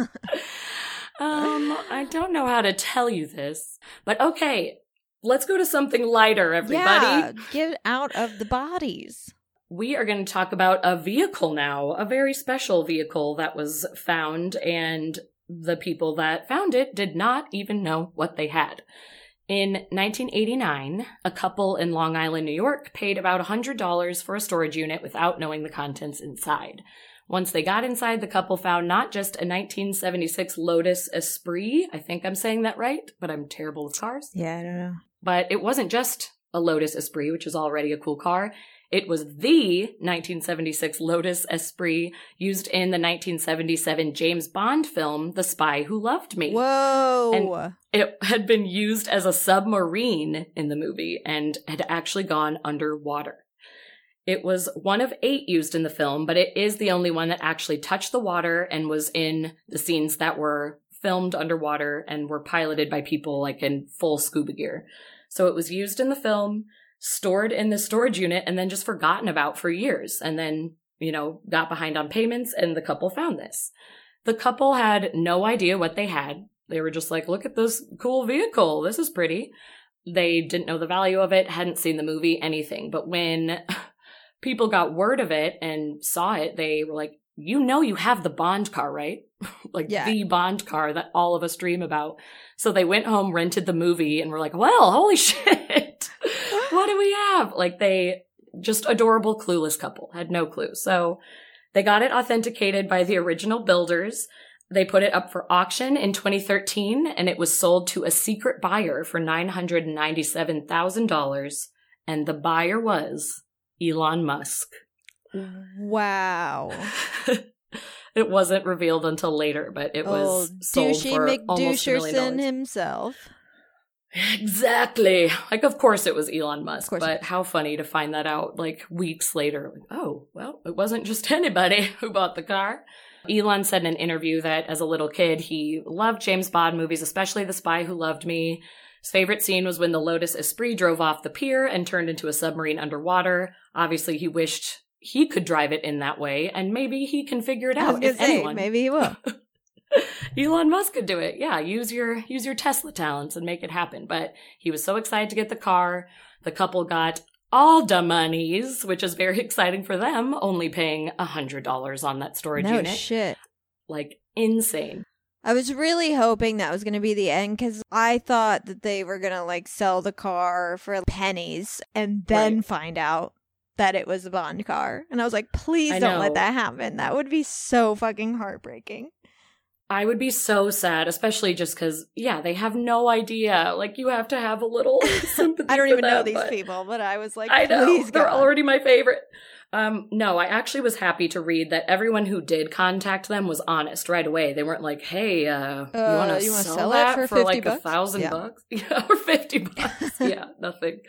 I don't know how to tell you this, but okay, let's go to something lighter, everybody. Yeah, get out of the bodies. We are going to talk about a vehicle now, a very special vehicle that was found, and the people that found it did not even know what they had. In 1989, a couple in Long Island, New York, paid about $100 for a storage unit without knowing the contents inside. Once they got inside, the couple found not just a 1976 Lotus Esprit. I think I'm saying that right, but I'm terrible with cars. Yeah, I don't know. But it wasn't just a Lotus Esprit, which is already a cool car. It was the 1976 Lotus Esprit used in the 1977 James Bond film, The Spy Who Loved Me. Whoa. And it had been used as a submarine in the movie and had actually gone underwater. It was one of 8 used in the film, but it is the only one that actually touched the water and was in the scenes that were filmed underwater and were piloted by people like in full scuba gear. So it was used in the film, stored in the storage unit, and then just forgotten about for years. And then, got behind on payments, and the couple found this. The couple had no idea what they had. They were just like, look at this cool vehicle. This is pretty. They didn't know the value of it, hadn't seen the movie, anything. But when people got word of it and saw it, they were like, you have the Bond car, right? The Bond car that all of us dream about. So they went home, rented the movie, and were like, well, holy shit. What do we have? They just adorable, clueless couple, had no clue. So they got it authenticated by the original builders. They put it up for auction in 2013, and it was sold to a secret buyer for $997,000. And the buyer was Elon Musk. Wow. It wasn't revealed until later, but it was sold for almost $1 million. himself. Exactly. Of course it was Elon Musk, but how funny to find that out weeks later. Oh, well, it wasn't just anybody who bought the car. Elon said in an interview that as a little kid, he loved James Bond movies, especially The Spy Who Loved Me. His favorite scene was when the Lotus Esprit drove off the pier and turned into a submarine underwater. Obviously, he wished he could drive it in that way, and maybe he can figure it out. Maybe he will. Elon Musk could do it. Yeah, use your Tesla talents and make it happen. But he was so excited to get the car. The couple got all the monies, which is very exciting for them, only paying $100 on that storage unit. No shit. Insane. I was really hoping that was going to be the end because I thought that they were going to sell the car for pennies and then find out that it was a Bond car. And I was like, please don't let that happen. That would be so fucking heartbreaking. I would be so sad, especially just because, they have no idea. You have to have a little sympathy. I don't even know them, these people, but I was like, I know, please, they're God. already my favorite. No, I actually was happy to read that everyone who did contact them was honest right away. They weren't like, hey, you want to sell that for $50 bucks? $1,000 bucks? Yeah, or $50. Yeah, nothing.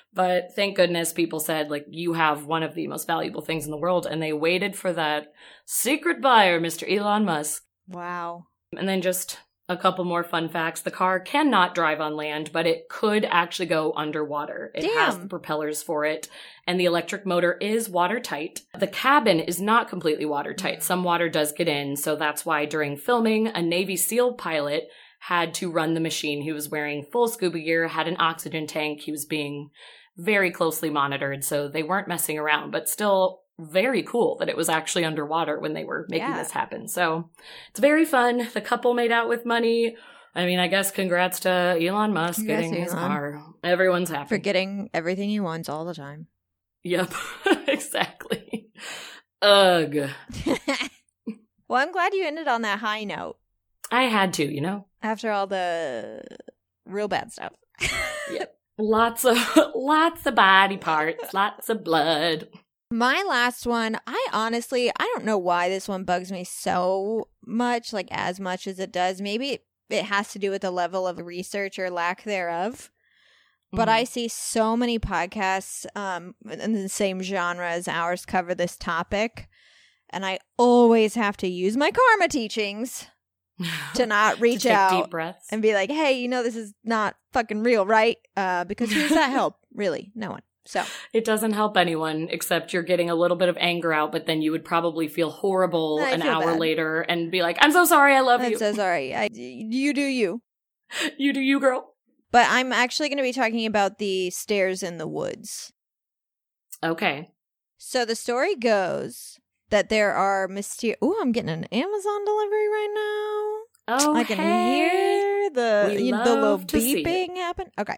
But thank goodness people said, like, you have one of the most valuable things in the world. And they waited for that secret buyer, Mr. Elon Musk. Wow. And then just a couple more fun facts. The car cannot drive on land, but it could actually go underwater. It has the propellers for it. And the electric motor is watertight. The cabin is not completely watertight. Some water does get in. So that's why during filming, a Navy SEAL pilot had to run the machine. He was wearing full scuba gear, had an oxygen tank. He was being very closely monitored, so they weren't messing around, but still very cool that it was actually underwater when they were making this happen. So it's very fun. The couple made out with money. I mean, I guess congrats to Elon Musk getting his car. Everyone's happy. For getting everything he wants all the time. Yep, exactly. Ugh. Well, I'm glad you ended on that high note. I had to, you know? After all the real bad stuff. Yep. Lots of body parts, lots of blood. My last one, I don't know why this one bugs me so much, like as much as it does. Maybe it has to do with the level of research or lack thereof. But I see so many podcasts in the same genre as ours cover this topic. And I always have to use my karma teachings to not reach out deep breaths and be like, hey, this is not fucking real, right? Because who does that help? Really? No one. So it doesn't help anyone except you're getting a little bit of anger out, but then you would probably feel horrible an hour later and be like, I'm so sorry. I love you. I'm so sorry. You do you. You do you, girl. But I'm actually going to be talking about the stairs in the woods. Okay. So the story goes that there are mysterious... Ooh, I'm getting an Amazon delivery right now. Oh, I can hear the little beeping happen. Okay.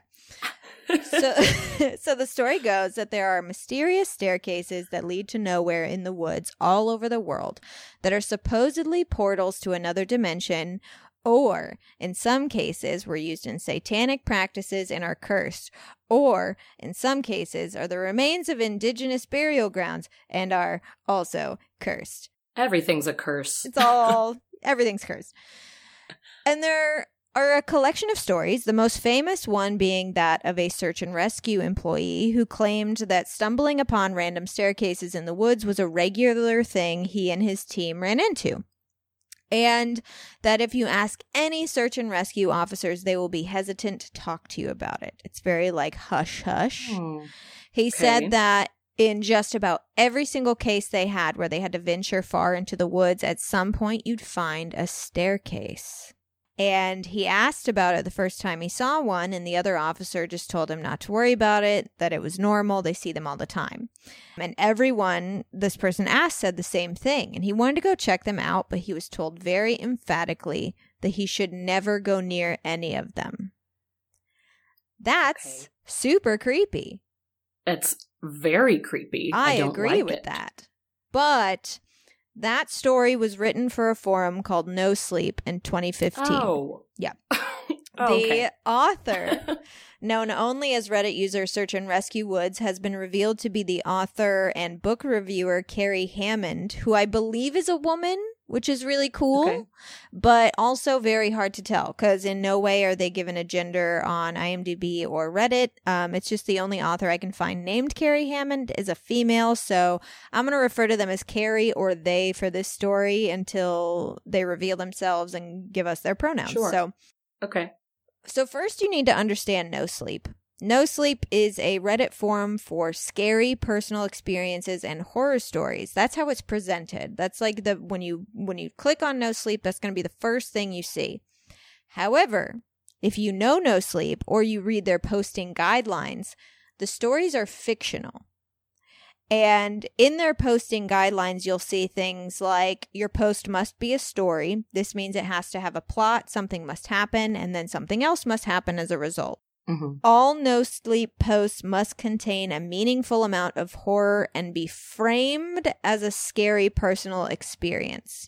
So the story goes that there are mysterious staircases that lead to nowhere in the woods all over the world that are supposedly portals to another dimension, or in some cases were used in satanic practices and are cursed, or in some cases are the remains of indigenous burial grounds and are also cursed. Everything's a curse. Everything's cursed. And there are a collection of stories, the most famous one being that of a search and rescue employee who claimed that stumbling upon random staircases in the woods was a regular thing he and his team ran into. And that if you ask any search and rescue officers, they will be hesitant to talk to you about it. It's very like hush hush. He said that in just about every single case they had where they had to venture far into the woods, at some point you'd find a staircase. And he asked about it the first time he saw one, and the other officer just told him not to worry about it, that it was normal. They see them all the time. And everyone this person asked said the same thing. And he wanted to go check them out, but he was told very emphatically that he should never go near any of them. That's super creepy. It's very creepy. I don't agree like with it. that. But that story was written for a forum called No Sleep in 2015. Oh. Yeah. Okay. The author, known only as Reddit user Search and Rescue Woods, has been revealed to be the author and book reviewer Carrie Hammond, who I believe is a woman, which is really cool, but also very hard to tell because in no way are they given a gender on IMDb or Reddit. It's just the only author I can find named Carrie Hammond is a female, so I'm going to refer to them as Carrie or they for this story until they reveal themselves and give us their pronouns. Sure. So first you need to understand No Sleep. No Sleep is a Reddit forum for scary personal experiences and horror stories. That's how it's presented. That's like when you click on No Sleep, that's going to be the first thing you see. However, if you know No Sleep or you read their posting guidelines, the stories are fictional. And in their posting guidelines, you'll see things like your post must be a story. This means it has to have a plot, something must happen, and then something else must happen as a result. Mm-hmm. All No Sleep posts must contain a meaningful amount of horror and be framed as a scary personal experience.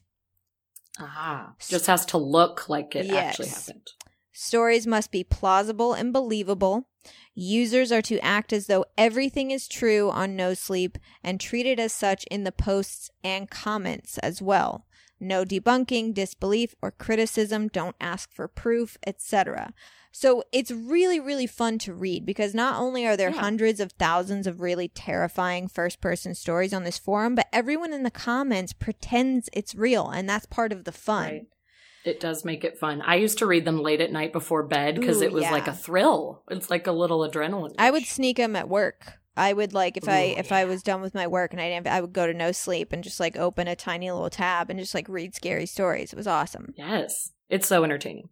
Just has to look like it actually happened. Stories must be plausible and believable. Users are to act as though everything is true on No Sleep and treat it as such in the posts and comments as well. No debunking, disbelief, or criticism. Don't ask for proof, etc. So it's really, really fun to read because not only are there hundreds of thousands of really terrifying first-person stories on this forum, but everyone in the comments pretends it's real, and that's part of the fun. Right. It does make it fun. I used to read them late at night before bed because it was like a thrill. It's like a little adrenaline rush. I would sneak them at work. I would if I was done with my work and I would go to no sleep and just like open a tiny little tab and just like read scary stories. It was awesome. Yes. It's so entertaining.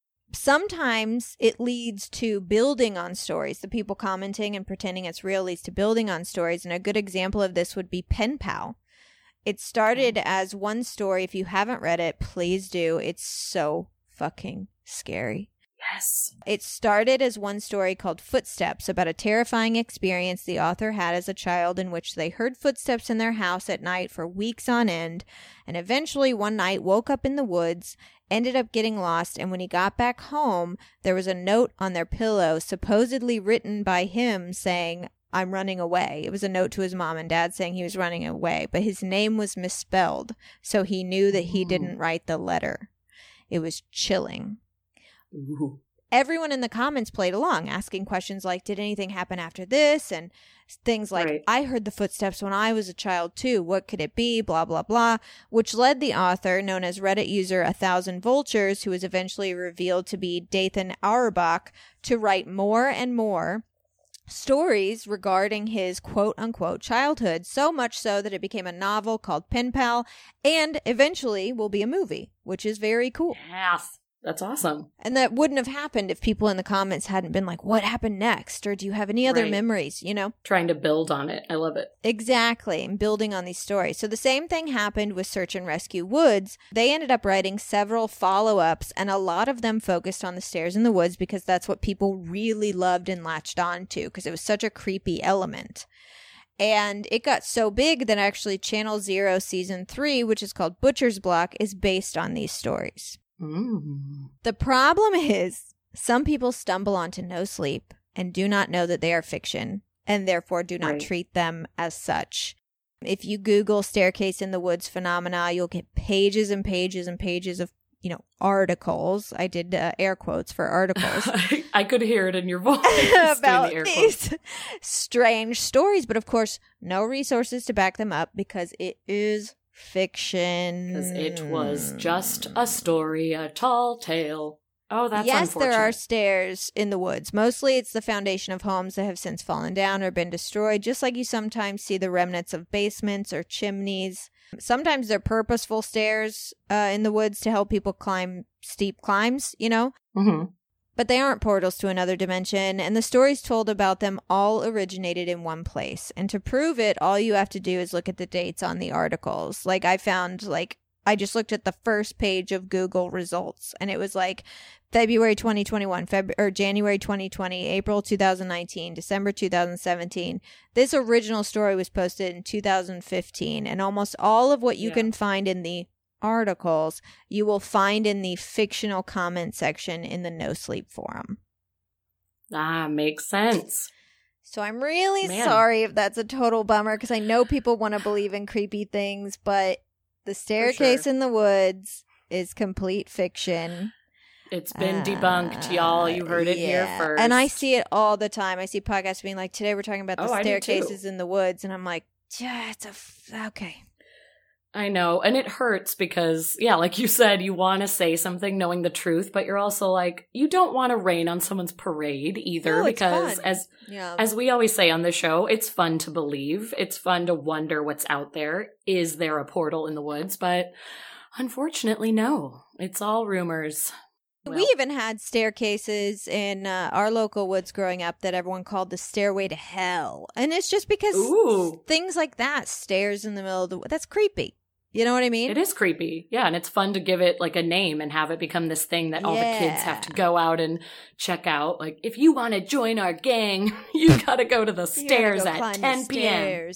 Sometimes it leads to building on stories. The people commenting and pretending it's real leads to building on stories. And a good example of this would be Pen Pal. It started as one story. If you haven't read it, please do. It's so fucking scary. Yes. It started as one story called Footsteps, about a terrifying experience the author had as a child in which they heard footsteps in their house at night for weeks on end, and eventually one night woke up in the woods, ended up getting lost, and when he got back home, there was a note on their pillow supposedly written by him saying, "I'm running away." It was a note to his mom and dad saying he was running away, but his name was misspelled, so he knew that he didn't write the letter. It was chilling. Ooh. Everyone in the comments played along, asking questions like, did anything happen after this? And things like, I heard the footsteps when I was a child too. What could it be? Blah, blah, blah. Which led the author, known as Reddit user 1000 Vultures, who was eventually revealed to be Dathan Auerbach, to write more and more stories regarding his quote-unquote childhood, so much so that it became a novel called Pen Pal, and eventually will be a movie, which is very cool. Yes. That's awesome. And that wouldn't have happened if people in the comments hadn't been like, what happened next? Or do you have any other memories, you know? Trying to build on it. I love it. Exactly. And building on these stories. So the same thing happened with Search and Rescue Woods. They ended up writing several follow-ups, and a lot of them focused on the stairs in the woods because that's what people really loved and latched on to because it was such a creepy element. And it got so big that actually Channel Zero Season 3, which is called Butcher's Block, is based on these stories. The problem is some people stumble onto No Sleep and do not know that they are fiction and therefore do not treat them as such. If you Google Staircase in the Woods phenomena, you'll get pages and pages and pages of, you know, articles. I did air quotes for articles. I could hear it in your voice. About these strange stories. But of course, no resources to back them up because it is fiction. Because it was just a story, a tall tale. Oh, that's unfortunate. Yes, there are stairs in the woods. Mostly it's the foundation of homes that have since fallen down or been destroyed, just like you sometimes see the remnants of basements or chimneys. Sometimes they're purposeful stairs in the woods to help people climb steep climbs, you know? Mm-hmm. But they aren't portals to another dimension, and the stories told about them all originated in one place. And to prove it, all you have to do is look at the dates on the articles. Like, I found, like, I just looked at the first page of Google results, and it was like February 2021, January 2020, April 2019, December 2017. This original story was posted in 2015, and almost all of what you can find in the articles you will find in the fictional comment section in the No Sleep forum. Ah, makes sense. So I'm really sorry if that's a total bummer because I know people want to believe in creepy things, but the staircase in the woods is complete fiction. It's been debunked, y'all. You heard it here first. And I see it all the time. I see podcasts being like, today we're talking about the staircases in the woods, and I'm like, yeah, okay. I know, and it hurts because, yeah, like you said, you want to say something knowing the truth, but you're also like, you don't want to rain on someone's parade either, because as we always say on the show, it's fun to believe. It's fun to wonder what's out there. Is there a portal in the woods? But unfortunately, no. It's all rumors. Well, we even had staircases in our local woods growing up that everyone called the stairway to hell. And it's just because things like that, stairs in the middle of the woods, that's creepy. You know what I mean? It is creepy. Yeah, and it's fun to give it like a name and have it become this thing that all the kids have to go out and check out. Like, if you want to join our gang, you got to go to the stairs at 10 p.m.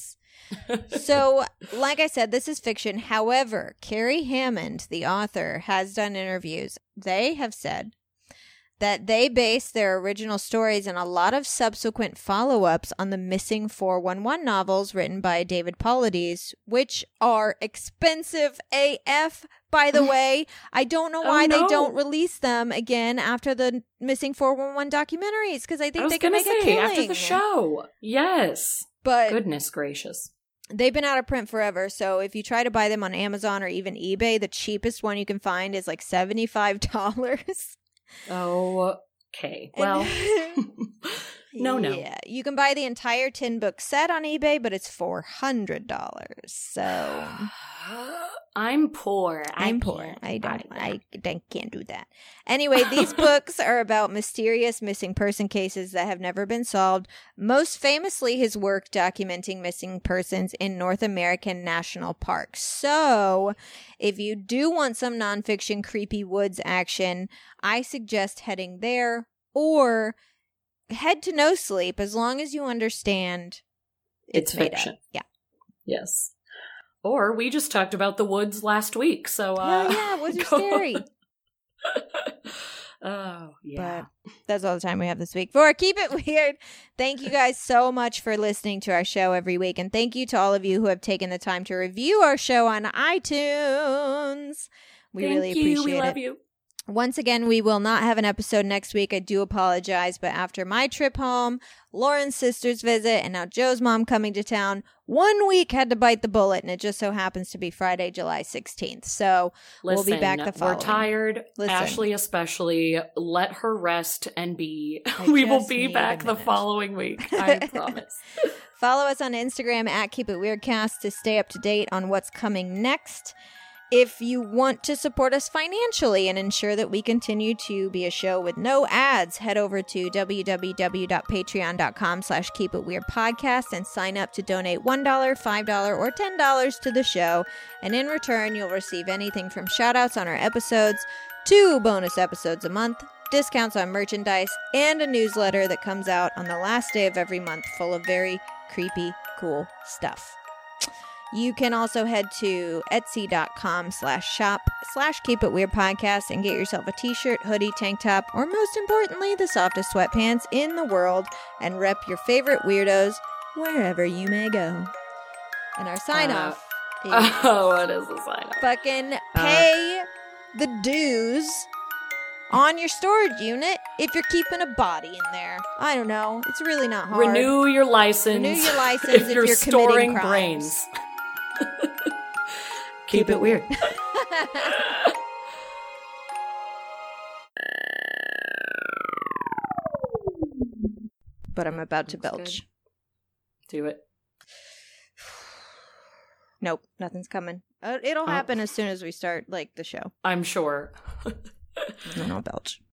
So, like I said, this is fiction. However, Carrie Hammond, the author, has done interviews. They have said that they based their original stories and a lot of subsequent follow-ups on the Missing 411 novels written by David Paulides, which are expensive AF, by the way. I don't know why they don't release them again after the Missing 411 documentaries, because I think they can make a killing. After the show. Yes. But goodness gracious. They've been out of print forever, so if you try to buy them on Amazon or even eBay, the cheapest one you can find is like $75. Okay. Well, no. Yeah, you can buy the entire 10-book set on eBay, but it's $400. So I'm poor. I'm poor. I can't do that. Anyway, these books are about mysterious missing person cases that have never been solved. Most famously, his work documenting missing persons in North American national parks. So, if you do want some nonfiction creepy woods action, I suggest heading there, or head to No Sleep, as long as you understand it's fiction. Yeah. Yes. Or we just talked about the woods last week, so woods are scary. Oh, yeah. But that's all the time we have this week for Keep It Weird. Thank you guys so much for listening to our show every week, and thank you to all of you who have taken the time to review our show on iTunes. We really appreciate it. We love you. Once again, we will not have an episode next week. I do apologize, but after my trip home, Lauren's sister's visit, and now Joe's mom coming to town, 1 week had to bite the bullet, and it just so happens to be Friday, July 16th. So we'll be back the following. We're tired. Listen. Ashley especially. Let her rest and be. We will be back the following week. I promise. Follow us on Instagram at Keep It Weirdcast to stay up to date on what's coming next. If you want to support us financially and ensure that we continue to be a show with no ads, head over to www.patreon.com/keepitweirdpodcast and sign up to donate $1, $5, or $10 to the show. And in return, you'll receive anything from shoutouts on our episodes, 2 bonus episodes a month, discounts on merchandise, and a newsletter that comes out on the last day of every month full of very creepy, cool stuff. You can also head to etsy.com/shop/keepitweirdpodcast and get yourself a t-shirt, hoodie, tank top, or most importantly, the softest sweatpants in the world, and rep your favorite weirdos wherever you may go. And our sign-off is... what is the sign-off? Fucking pay the dues on your storage unit if you're keeping a body in there. I don't know. It's really not hard. Renew your license. if you're storing brains. Keep it weird. But I'm about to belch. Good. Do it. Nope, nothing's coming. It'll happen as soon as we start, the show. I'm sure. And then I'll belch.